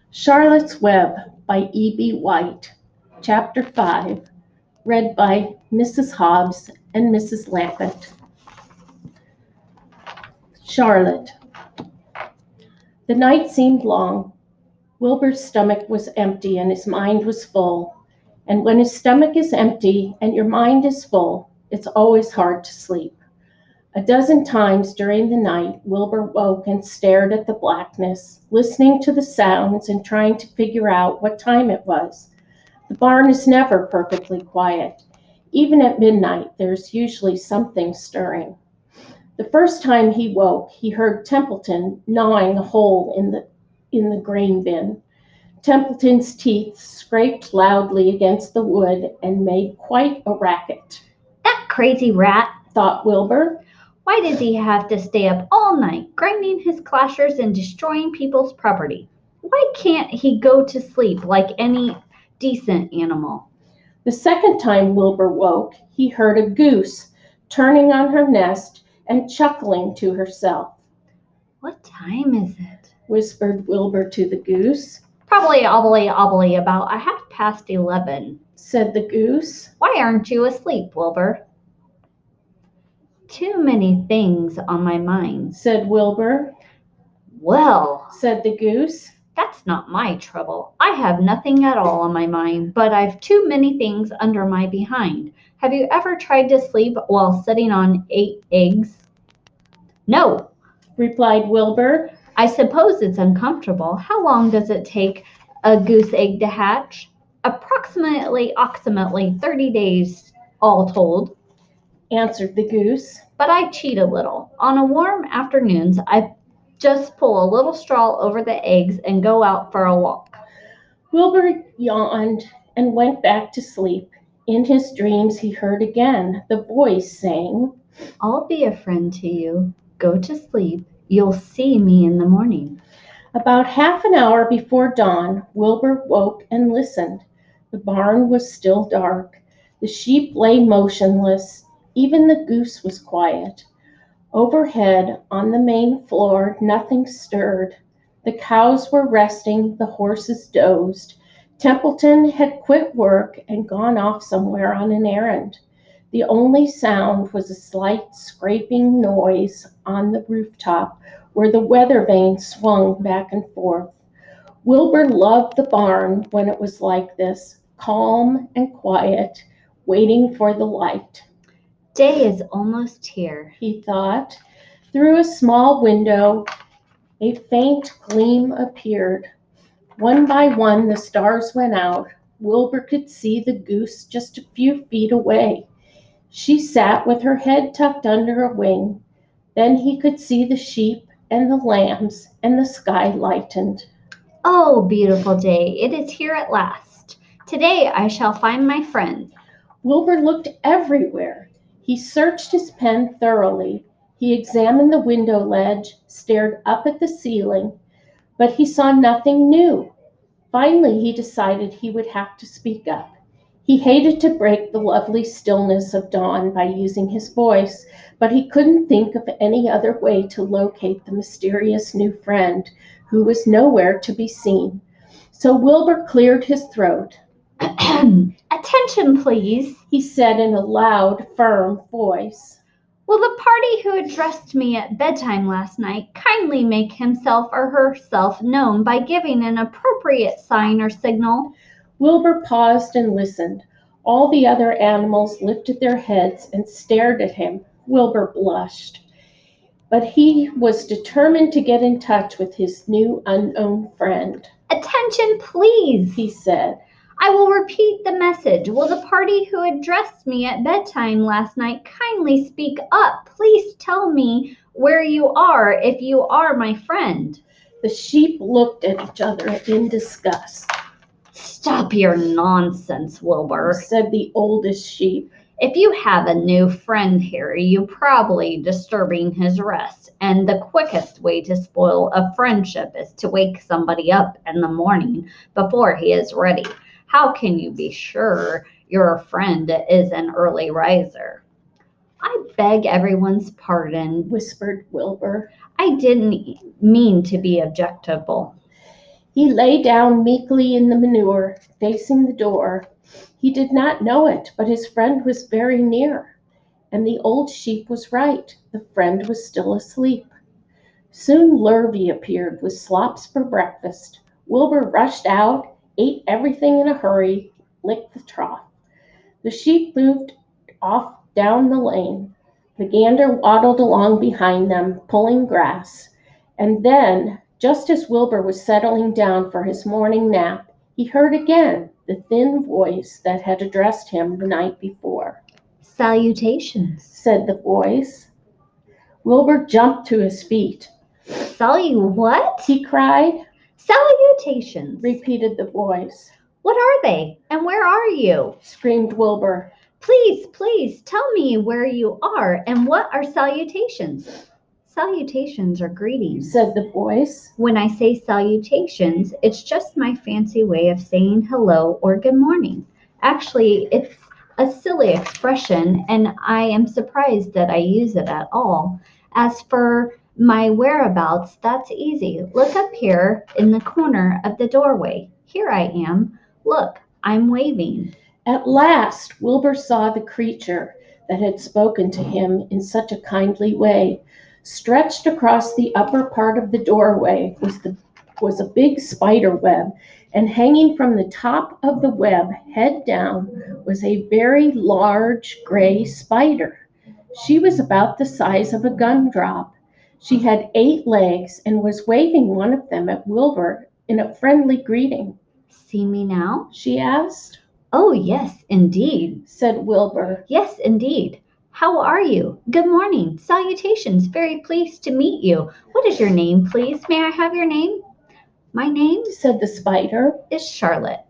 Charlotte's Web by E.B. White, Chapter 5, read by Mrs. Hobbs and Mrs. Lampett. Charlotte. The night seemed long. Wilbur's stomach was empty and his mind was full. And when his stomach is empty and your mind is full, it's always hard to sleep. A dozen times during the night, Wilbur woke and stared at the blackness, listening to the sounds and trying to figure out what time it was. The barn is never perfectly quiet. Even at midnight, there's usually something stirring. The first time he woke, he heard Templeton gnawing a hole in the grain bin. Templeton's teeth scraped loudly against the wood and made quite a racket. That crazy rat, thought Wilbur. Why does he have to stay up all night, grinding his clashers and destroying people's property? Why can't he go to sleep like any decent animal? The second time Wilbur woke, he heard a goose turning on her nest and chuckling to herself. What time is it? Whispered Wilbur to the goose. Probably obbly about 11:30, said the goose. Why aren't you asleep, Wilbur? Too many things on my mind, said Wilbur. Well, said the goose. That's not my trouble. I have nothing at all on my mind, but I've too many things under my behind. Have you ever tried to sleep while sitting on 8 eggs? No, replied Wilbur. I suppose it's uncomfortable. How long does it take a goose egg to hatch? Approximately 30 days, all told, answered the goose. But I cheat a little. On warm afternoons, I just pull a little straw over the eggs and go out for a walk. Wilbur yawned and went back to sleep. In his dreams, he heard again the voice saying, I'll be a friend to you. Go to sleep. You'll see me in the morning. About half an hour before dawn, Wilbur woke and listened. The barn was still dark. The sheep lay motionless. Even the goose was quiet. Overhead, on the main floor, nothing stirred. The cows were resting, the horses dozed. Templeton had quit work and gone off somewhere on an errand. The only sound was a slight scraping noise on the rooftop where the weather vane swung back and forth. Wilbur loved the barn when it was like this, calm and quiet, waiting for the light. Day is almost here, he thought. Through a small window, a faint gleam appeared. One by one, the stars went out. Wilbur could see the goose just a few feet away. She sat with her head tucked under a wing. Then he could see the sheep and the lambs, and the sky lightened. Oh, beautiful day, it is here at last. Today I shall find my friend. Wilbur looked everywhere. He searched his pen thoroughly. He examined the window ledge, stared up at the ceiling, but he saw nothing new. Finally, he decided he would have to speak up. He hated to break the lovely stillness of dawn by using his voice, but he couldn't think of any other way to locate the mysterious new friend who was nowhere to be seen. So Wilbur cleared his throat. Attention, please, he said in a loud, firm voice. Will the party who addressed me at bedtime last night kindly make himself or herself known by giving an appropriate sign or signal? Wilbur paused and listened. All the other animals lifted their heads and stared at him. Wilbur blushed. But he was determined to get in touch with his new unknown friend. Attention, please, he said. I will repeat the message. Will the party who addressed me at bedtime last night kindly speak up? Please tell me where you are if you are my friend. The sheep looked at each other in disgust. Stop your nonsense, Wilbur, said the oldest sheep. If you have a new friend here, you're probably disturbing his rest, and the quickest way to spoil a friendship is to wake somebody up in the morning before he is ready. How can you be sure your friend is an early riser? I beg everyone's pardon, whispered Wilbur. I didn't mean to be objectionable. He lay down meekly in the manure, facing the door. He did not know it, but his friend was very near, and the old sheep was right. The friend was still asleep. Soon Lurvy appeared with slops for breakfast. Wilbur rushed out, ate everything in a hurry, licked the trough. The sheep moved off down the lane. The gander waddled along behind them, pulling grass. And then, just as Wilbur was settling down for his morning nap, he heard again the thin voice that had addressed him the night before. Salutations. Said the voice. Wilbur jumped to his feet. What? He cried. Salutations. Repeated the voice. What are they? And where are you? Screamed Wilbur. Please, tell me where you are and what are salutations? Salutations are greetings. Said the voice. When I say salutations, it's just my fancy way of saying hello or good morning. Actually, it's a silly expression, and I am surprised that I use it at all. As for my whereabouts, that's easy. Look up here in the corner of the doorway. Here I am. Look, I'm waving. At last, Wilbur saw the creature that had spoken to him in such a kindly way. Stretched across the upper part of the doorway was a big spider web, and hanging from the top of the web, head down, was a very large gray spider. She was about the size of a gumdrop. She had 8 legs and was waving one of them at Wilbur in a friendly greeting. See me now? She asked. Oh, yes, indeed, Said Wilbur. Yes, indeed. How are you? Good morning. Salutations. Very pleased to meet you. What is your name, please? May I have your name? My name Said the spider. is Charlotte.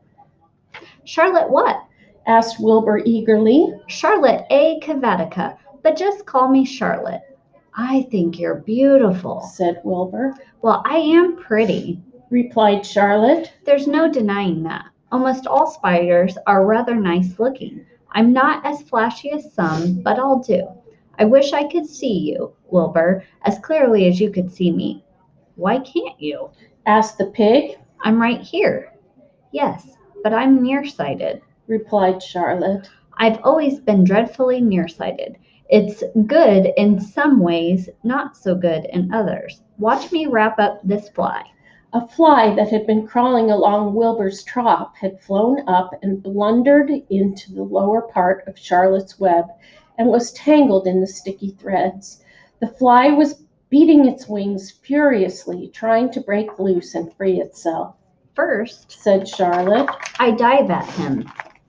Charlotte what? Asked Wilbur eagerly. Charlotte A. Cavatica, but just call me Charlotte. I think you're beautiful. Said Wilbur. Well, I am pretty. Replied Charlotte. There's no denying that. Almost all spiders are rather nice looking. I'm not as flashy as some, but I'll do. I wish I could see you, Wilbur, as clearly as you could see me. Why can't you? Asked the pig. I'm right here. Yes, but I'm nearsighted. Replied Charlotte. I've always been dreadfully nearsighted. It's good in some ways, not so good in others. Watch me wrap up this fly. A fly that had been crawling along Wilbur's trough had flown up and blundered into the lower part of Charlotte's web and was tangled in the sticky threads. The fly was beating its wings furiously, trying to break loose and free itself. First, Said Charlotte. I dive at him.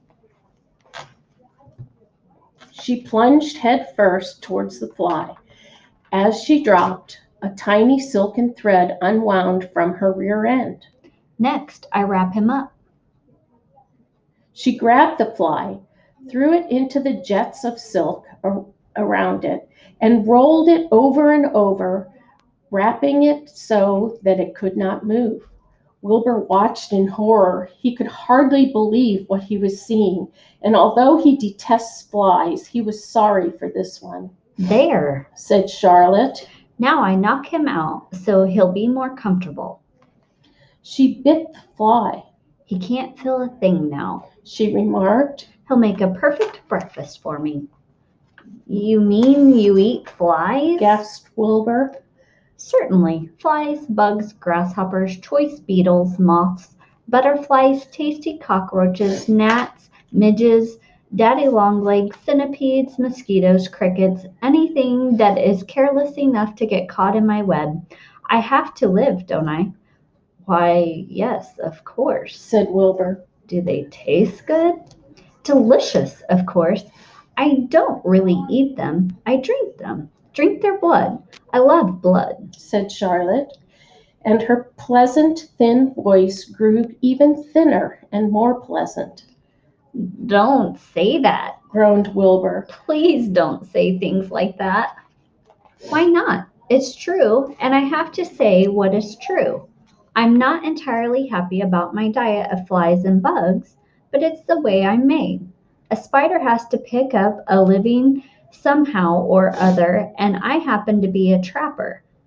She plunged head first towards the fly. As she dropped, a tiny silken thread unwound from her rear end. Next, I wrap him up. She grabbed the fly, threw it into the jets of silk around it, and rolled it over and over, wrapping it so that it could not move. Wilbur watched in horror. He could hardly believe what he was seeing, and although he detests flies, he was sorry for this one. There, Said Charlotte. Now I knock him out so he'll be more comfortable. She bit the fly. He can't feel a thing now. She remarked. He'll make a perfect breakfast for me. You mean you eat flies? Gasped Wilbur. Certainly. Flies, bugs, grasshoppers, choice beetles, moths, butterflies, tasty cockroaches, gnats, midges, daddy longlegs, centipedes, mosquitoes, crickets, anything that is careless enough to get caught in my web. I have to live, don't I? Why, yes, of course. Said Wilbur. Do they taste good? Delicious, of course. I don't really eat them. I drink them. Drink their blood. I love blood. Said Charlotte. And her pleasant, thin voice grew even thinner and more pleasant. Don't say that. Groaned Wilbur. Please don't say things like that. Why not? It's true, and I have to say what is true. I'm not entirely happy about my diet of flies and bugs, but it's the way I'm made. A spider has to pick up a living somehow or other, and I happen to be a trapper.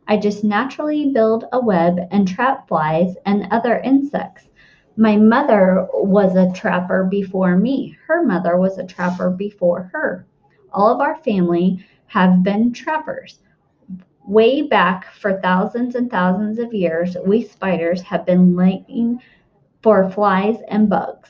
I just naturally build a web and trap flies and other insects. My mother was a trapper before me. Her mother was a trapper before her. All of our family have been trappers. Way back for thousands and thousands of years, we spiders have been laying for flies and bugs.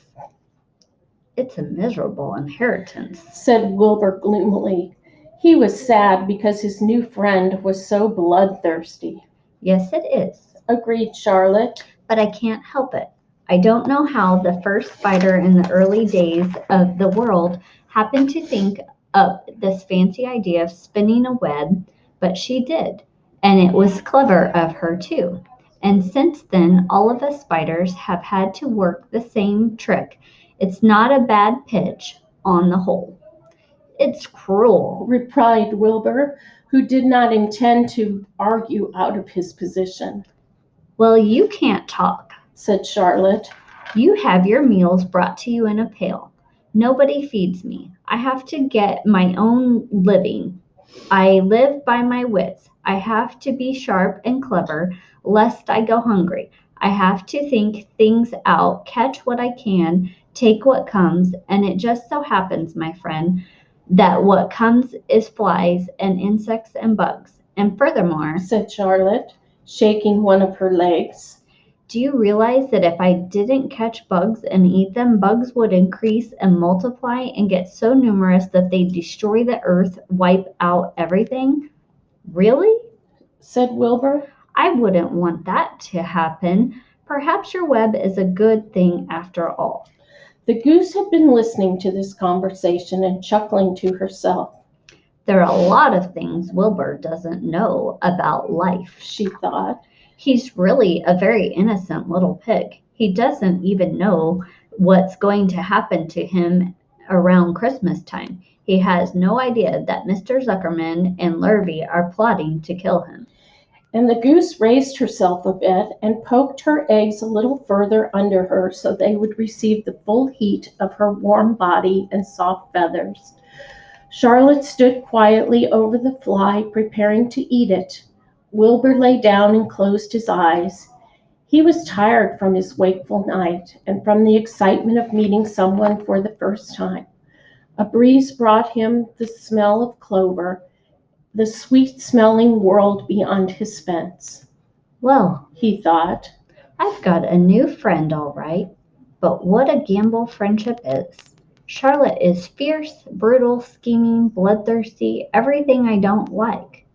It's a miserable inheritance. said Wilbur gloomily. He was sad because his new friend was so bloodthirsty. Yes, it is, Agreed Charlotte. but I can't help it. I don't know how the first spider in the early days of the world happened to think up this fancy idea of spinning a web, but she did, and it was clever of her too. And since then, all of us spiders have had to work the same trick. It's not a bad pitch on the whole. It's cruel. Replied Wilbur, who did not intend to argue out of his position. Well, you can't talk, said Charlotte. You have your meals brought to you in a pail. Nobody feeds me. I have to get my own living. I live by my wits. I have to be sharp and clever, lest I go hungry. I have to think things out, catch what I can, take what comes, and it just so happens, my friend, that what comes is flies and insects and bugs. And furthermore, said Charlotte, shaking one of her legs. do you realize that if I didn't catch bugs and eat them, bugs would increase and multiply and get so numerous that they'd destroy the earth, wipe out everything? Really? said Wilbur. I wouldn't want that to happen. Perhaps your web is a good thing after all. The goose had been listening to this conversation and chuckling to herself. There are a lot of things Wilbur doesn't know about life, she thought. He's really a very innocent little pig. He doesn't even know what's going to happen to him around Christmas time. He has no idea that Mr. Zuckerman and Lurvy are plotting to kill him. And the goose raised herself a bit and poked her eggs a little further under her so they would receive the full heat of her warm body and soft feathers. Charlotte stood quietly over the fly, preparing to eat it. Wilbur lay down and closed his eyes. He was tired from his wakeful night and from the excitement of meeting someone for the first time. A breeze brought him the smell of clover, the sweet-smelling world beyond his fence. Well, he thought, I've got a new friend, all right. But what a gamble friendship is. Charlotte is fierce, brutal, scheming, bloodthirsty, everything I don't like.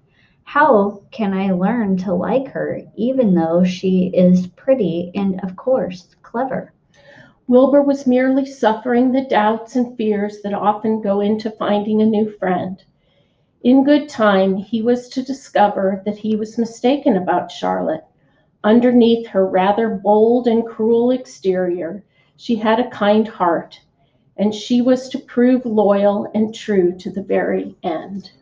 How can I learn to like her, even though she is pretty and, of course, clever? Wilbur was merely suffering the doubts and fears that often go into finding a new friend. In good time, he was to discover that he was mistaken about Charlotte. Underneath her rather bold and cruel exterior, she had a kind heart, and she was to prove loyal and true to the very end.